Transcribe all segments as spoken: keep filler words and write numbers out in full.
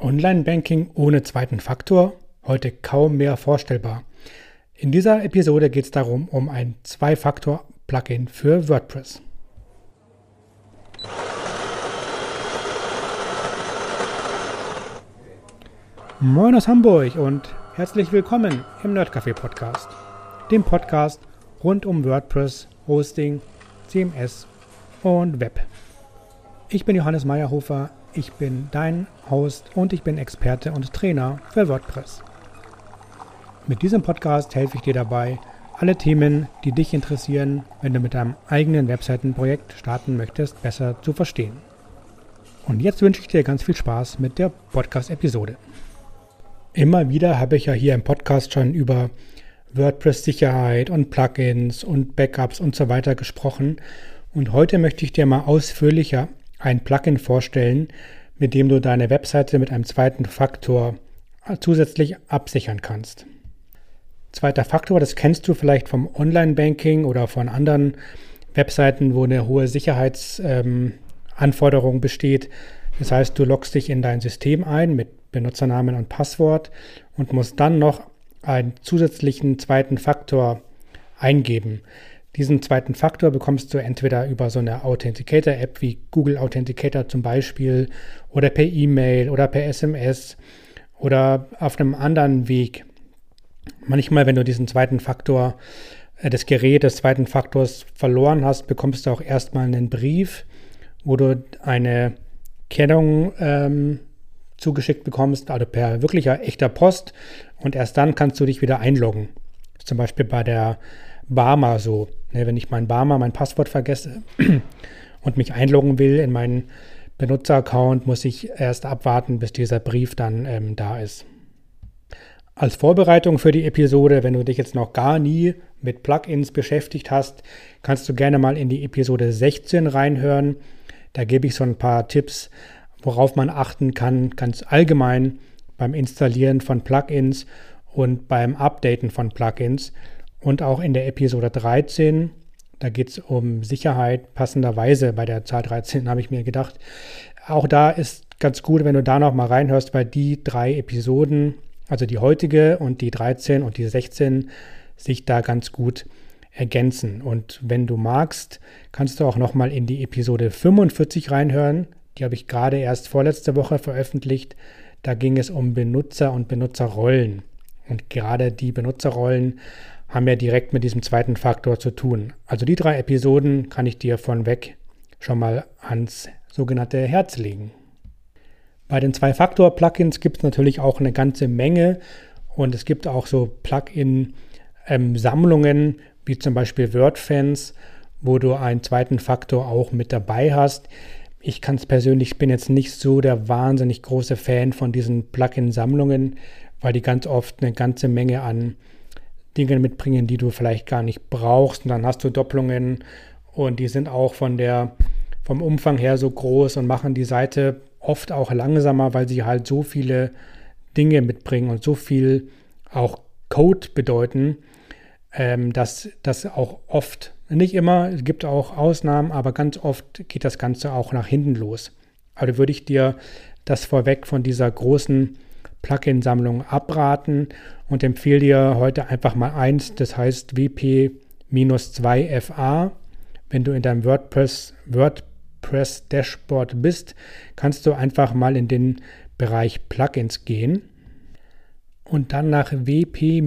Online-Banking ohne zweiten Faktor? Heute kaum mehr vorstellbar. In dieser Episode geht es darum, um ein Zwei-Faktor-Plugin für WordPress. Moin aus Hamburg und herzlich willkommen im Nerdcafé Podcast, dem Podcast rund um WordPress, Hosting, C M S und Web. Ich bin Johannes Meyerhofer, ich bin dein Host und ich bin Experte und Trainer für WordPress. Mit diesem Podcast helfe ich dir dabei, alle Themen, die dich interessieren, wenn du mit deinem eigenen Webseitenprojekt starten möchtest, besser zu verstehen. Und jetzt wünsche ich dir ganz viel Spaß mit der Podcast-Episode. Immer wieder habe ich ja hier im Podcast schon über WordPress-Sicherheit und Plugins und Backups und so weiter gesprochen. Und heute möchte ich dir mal ausführlicher ein Plugin vorstellen, mit dem du deine Webseite mit einem zweiten Faktor zusätzlich absichern kannst. Zweiter Faktor, das kennst du vielleicht vom Online-Banking oder von anderen Webseiten, wo eine hohe Sicherheitsanforderung ähm, besteht. Das heißt, du loggst dich in dein System ein mit Benutzernamen und Passwort und musst dann noch einen zusätzlichen zweiten Faktor eingeben. Diesen zweiten Faktor bekommst du entweder über so eine Authenticator-App wie Google Authenticator zum Beispiel oder per E-Mail oder per S M S oder auf einem anderen Weg. Manchmal, wenn du diesen zweiten Faktor, äh, das Gerät des zweiten Faktors verloren hast, bekommst du auch erstmal einen Brief, wo du eine Kennung ähm, zugeschickt bekommst, also per wirklicher, echter Post, und erst dann kannst du dich wieder einloggen. Zum Beispiel bei der Barmer so. Ne, wenn ich mein Barmer, mein Passwort vergesse und mich einloggen will in meinen Benutzeraccount, muss ich erst abwarten, bis dieser Brief dann ähm, da ist. Als Vorbereitung für die Episode, wenn du dich jetzt noch gar nie mit Plugins beschäftigt hast, kannst du gerne mal in die Episode sechzehn reinhören. Da gebe ich so ein paar Tipps, worauf man achten kann, ganz allgemein beim Installieren von Plugins und beim Updaten von Plugins. Und auch in der Episode dreizehn, da geht es um Sicherheit, passenderweise bei der Zahl dreizehn habe ich mir gedacht. Auch da ist ganz gut, wenn du da noch mal reinhörst, weil die drei Episoden, also die heutige und die dreizehn und die sechzehn, sich da ganz gut ergänzen. Und wenn du magst, kannst du auch noch mal in die Episode fünfundvierzig reinhören. Die habe ich gerade erst vorletzte Woche veröffentlicht. Da ging es um Benutzer und Benutzerrollen. Und gerade die Benutzerrollen haben ja direkt mit diesem zweiten Faktor zu tun. Also die drei Episoden kann ich dir von weg schon mal ans sogenannte Herz legen. Bei den Zwei-Faktor-Plugins gibt es natürlich auch eine ganze Menge und es gibt auch so Plugin-Sammlungen, ähm, wie zum Beispiel WordFans, wo du einen zweiten Faktor auch mit dabei hast. Ich kann es persönlich, ich bin jetzt nicht so der wahnsinnig große Fan von diesen Plugin-Sammlungen, weil die ganz oft eine ganze Menge an Dinge mitbringen, die du vielleicht gar nicht brauchst. Und dann hast du Doppelungen und die sind auch von der, vom Umfang her so groß und machen die Seite oft auch langsamer, weil sie halt so viele Dinge mitbringen und so viel auch Code bedeuten, ähm, dass das auch oft, nicht immer, es gibt auch Ausnahmen, aber ganz oft geht das Ganze auch nach hinten los. Also würde ich dir das vorweg von dieser großen Plugin-Sammlung abraten und empfehle dir heute einfach mal eins, das heißt W P zwei F A. Wenn du in deinem WordPress, WordPress Dashboard bist, kannst du einfach mal in den Bereich Plugins gehen und dann nach W P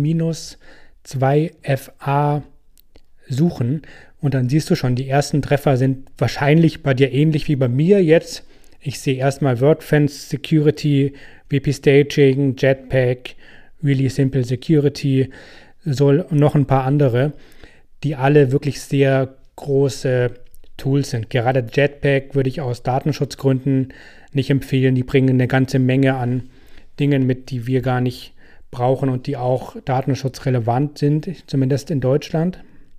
zwei F A suchen und dann siehst du schon, die ersten Treffer sind wahrscheinlich bei dir ähnlich wie bei mir jetzt. Ich sehe erstmal WordFence Security, W P Staging, Jetpack, Really Simple Security, so noch ein paar andere, die alle wirklich sehr große Tools sind. Gerade Jetpack würde ich aus Datenschutzgründen nicht empfehlen. Die bringen eine ganze Menge an Dingen mit, die wir gar nicht brauchen und die auch datenschutzrelevant sind, zumindest in Deutschland.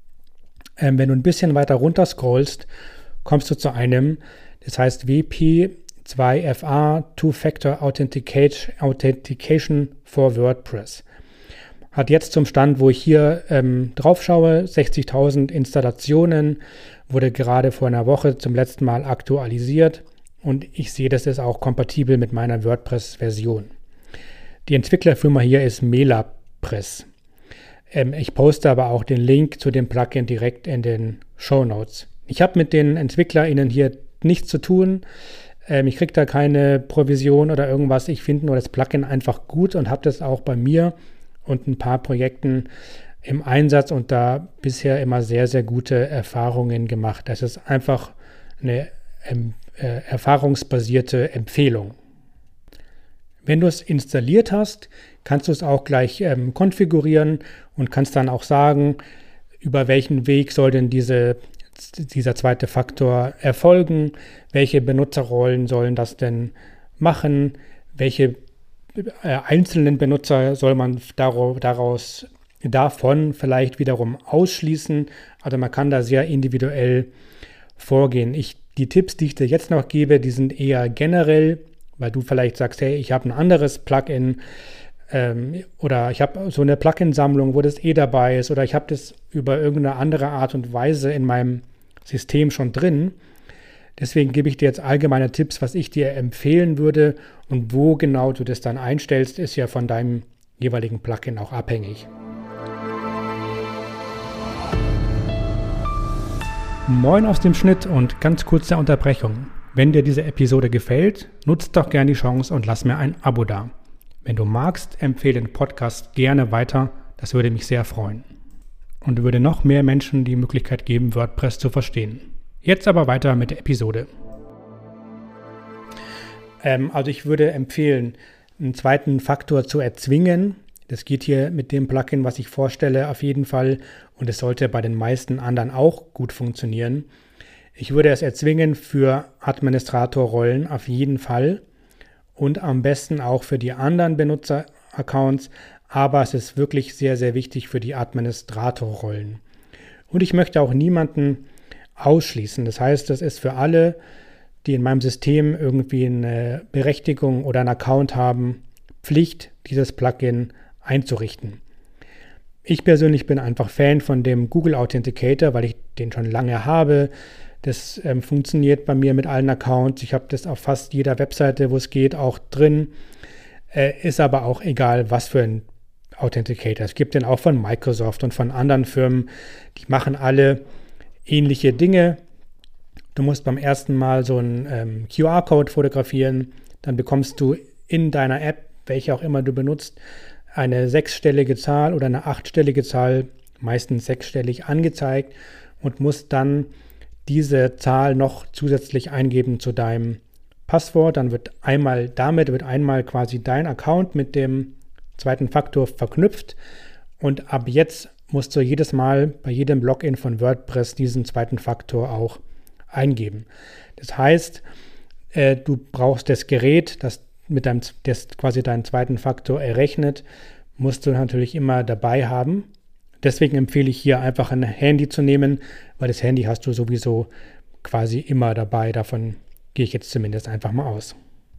Ähm, wenn du ein bisschen weiter runter scrollst, kommst du zu einem, das heißt W P zwei F A, Two-Factor Authentication for WordPress. Hat jetzt zum Stand, wo ich hier ähm, drauf schaue, sechzigtausend Installationen, wurde gerade vor einer Woche zum letzten Mal aktualisiert und ich sehe, das ist auch kompatibel mit meiner WordPress-Version. Die Entwicklerfirma hier ist MelaPress. Ähm, ich poste aber auch den Link zu dem Plugin direkt in den Shownotes. Ich habe mit den EntwicklerInnen hier nichts zu tun. Ähm, ich kriege da keine Provision oder irgendwas. Ich finde nur das Plugin einfach gut und habe das auch bei mir und ein paar Projekten im Einsatz und da bisher immer sehr, sehr gute Erfahrungen gemacht. Das ist einfach eine ähm, äh, erfahrungsbasierte Empfehlung. Wenn du es installiert hast, kannst du es auch gleich ähm, konfigurieren und kannst dann auch sagen, über welchen Weg soll denn diese, dieser zweite Faktor erfolgen, welche Benutzerrollen sollen das denn machen, welche äh, einzelnen Benutzer soll man daraus, daraus davon vielleicht wiederum ausschließen. Also man kann da sehr individuell vorgehen. Ich, die Tipps, die ich dir jetzt noch gebe, die sind eher generell, weil du vielleicht sagst, hey, ich habe ein anderes Plugin ähm, oder ich habe so eine Plugin-Sammlung, wo das eh dabei ist oder ich habe das über irgendeine andere Art und Weise in meinem System schon drin. Deswegen gebe ich dir jetzt allgemeine Tipps, was ich dir empfehlen würde und wo genau du das dann einstellst, ist ja von deinem jeweiligen Plugin auch abhängig. Moin aus dem Schnitt und ganz kurze Unterbrechung. Wenn dir diese Episode gefällt, nutzt doch gerne die Chance und lass mir ein Abo da. Wenn du magst, empfehle den Podcast gerne weiter, das würde mich sehr freuen. Und würde noch mehr Menschen die Möglichkeit geben, WordPress zu verstehen. Jetzt aber weiter mit der Episode. Ähm, also ich würde empfehlen, einen zweiten Faktor zu erzwingen. Das geht hier mit dem Plugin, was ich vorstelle, auf jeden Fall. Und es sollte bei den meisten anderen auch gut funktionieren. Ich würde es erzwingen für Administratorrollen auf jeden Fall und am besten auch für die anderen Benutzeraccounts, aber es ist wirklich sehr, sehr wichtig für die Administratorrollen. Und ich möchte auch niemanden ausschließen. Das heißt, das ist für alle, die in meinem System irgendwie eine Berechtigung oder einen Account haben, Pflicht, dieses Plugin einzurichten. Ich persönlich bin einfach Fan von dem Google Authenticator, weil ich den schon lange habe. Das ähm, funktioniert bei mir mit allen Accounts. Ich habe das auf fast jeder Webseite, wo es geht, auch drin. Äh, ist aber auch egal, was für ein Authenticator. Es gibt den auch von Microsoft und von anderen Firmen. Die machen alle ähnliche Dinge. Du musst beim ersten Mal so einen ähm, Q R-Code fotografieren. Dann bekommst du in deiner App, welche auch immer du benutzt, eine sechsstellige Zahl oder eine achtstellige Zahl, meistens sechsstellig angezeigt und musst dann diese Zahl noch zusätzlich eingeben zu deinem Passwort. Dann wird einmal damit wird einmal quasi dein Account mit dem zweiten Faktor verknüpft und ab jetzt musst du jedes Mal bei jedem Login von WordPress diesen zweiten Faktor auch eingeben. Das heißt, äh, du brauchst das Gerät, das mit deinem das quasi deinen zweiten Faktor errechnet, musst du natürlich immer dabei haben. Deswegen empfehle ich hier einfach ein Handy zu nehmen, weil das Handy hast du sowieso quasi immer dabei. Davon gehe ich jetzt zumindest einfach mal aus.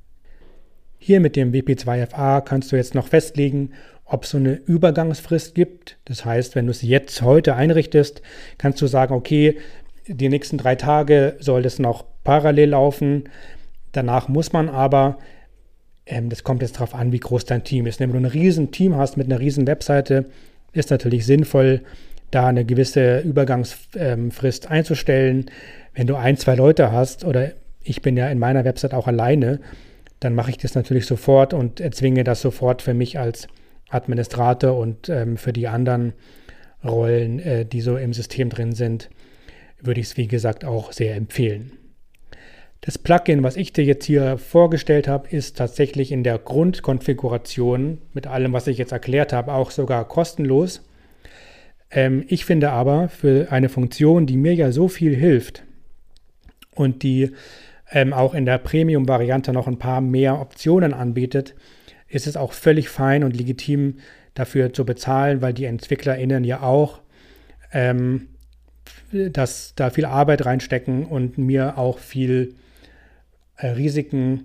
Hier mit dem W P zwei F A kannst du jetzt noch festlegen, ob es so eine Übergangsfrist gibt. Das heißt, wenn du es jetzt heute einrichtest, kannst du sagen, okay, die nächsten drei Tage soll das noch parallel laufen. Danach muss man aber, ähm, das kommt jetzt darauf an, wie groß dein Team ist. Wenn du ein riesen Team hast mit einer riesen Webseite, ist natürlich sinnvoll, da eine gewisse Übergangsfrist einzustellen. Wenn du ein, zwei Leute hast, oder ich bin ja in meiner Website auch alleine, dann mache ich das natürlich sofort und erzwinge das sofort für mich als Administrator und ähm, für die anderen Rollen, äh, die so im System drin sind, würde ich es, wie gesagt, auch sehr empfehlen. Das Plugin, was ich dir jetzt hier vorgestellt habe, ist tatsächlich in der Grundkonfiguration mit allem, was ich jetzt erklärt habe, auch sogar kostenlos. Ähm, ich finde aber, für eine Funktion, die mir ja so viel hilft und die ähm, auch in der Premium-Variante noch ein paar mehr Optionen anbietet, ist es auch völlig fein und legitim, dafür zu bezahlen, weil die EntwicklerInnen ja auch ähm, dass da viel Arbeit reinstecken und mir auch viel äh, Risiken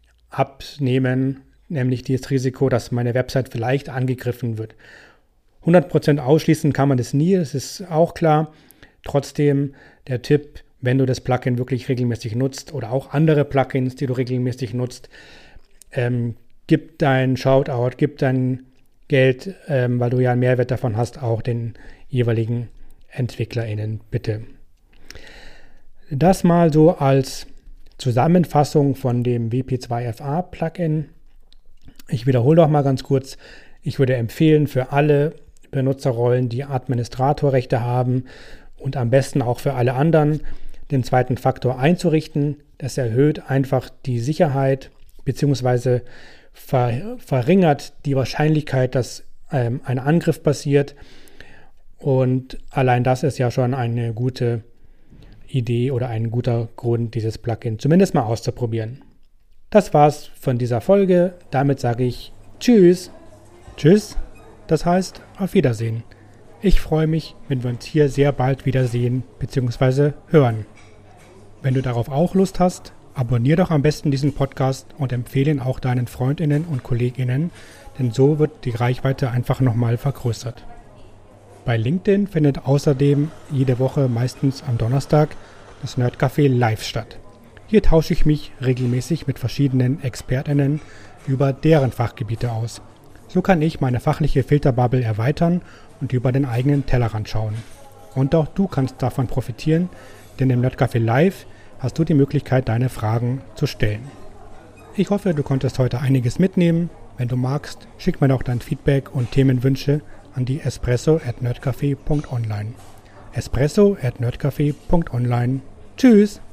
abnehmen, nämlich das Risiko, dass meine Website vielleicht angegriffen wird. hundert Prozent ausschließen kann man das nie, das ist auch klar. Trotzdem der Tipp, wenn du das Plugin wirklich regelmäßig nutzt oder auch andere Plugins, die du regelmäßig nutzt. Ähm, gib dein Shoutout, gib dein Geld, ähm, weil du ja einen Mehrwert davon hast, auch den jeweiligen EntwicklerInnen, bitte. Das mal so als Zusammenfassung von dem W P zwei F A Plugin. Ich wiederhole noch mal ganz kurz. Ich würde empfehlen, für alle Benutzerrollen, die Administratorrechte haben und am besten auch für alle anderen, den zweiten Faktor einzurichten. Das erhöht einfach die Sicherheit bzw. Ver, verringert die Wahrscheinlichkeit, dass ähm, ein Angriff passiert. Und allein das ist ja schon eine gute Idee oder ein guter Grund, dieses Plugin zumindest mal auszuprobieren. Das war's von dieser Folge. Damit sage ich Tschüss. Tschüss, das heißt auf Wiedersehen. Ich freue mich, wenn wir uns hier sehr bald wiedersehen bzw. hören. Wenn du darauf auch Lust hast, abonniere doch am besten diesen Podcast und empfehle ihn auch deinen FreundInnen und KollegInnen, denn so wird die Reichweite einfach nochmal vergrößert. Bei LinkedIn findet außerdem jede Woche meistens am Donnerstag das Nerdcafé live statt. Hier tausche ich mich regelmäßig mit verschiedenen ExpertInnen über deren Fachgebiete aus. So kann ich meine fachliche Filterbubble erweitern und über den eigenen Tellerrand schauen. Und auch du kannst davon profitieren, denn im Nerdcafé Live hast du die Möglichkeit, deine Fragen zu stellen. Ich hoffe, du konntest heute einiges mitnehmen. Wenn du magst, schick mir doch dein Feedback und Themenwünsche an die espresso at nerdcafé punkt online. espresso at nerdcafé punkt online. Tschüss!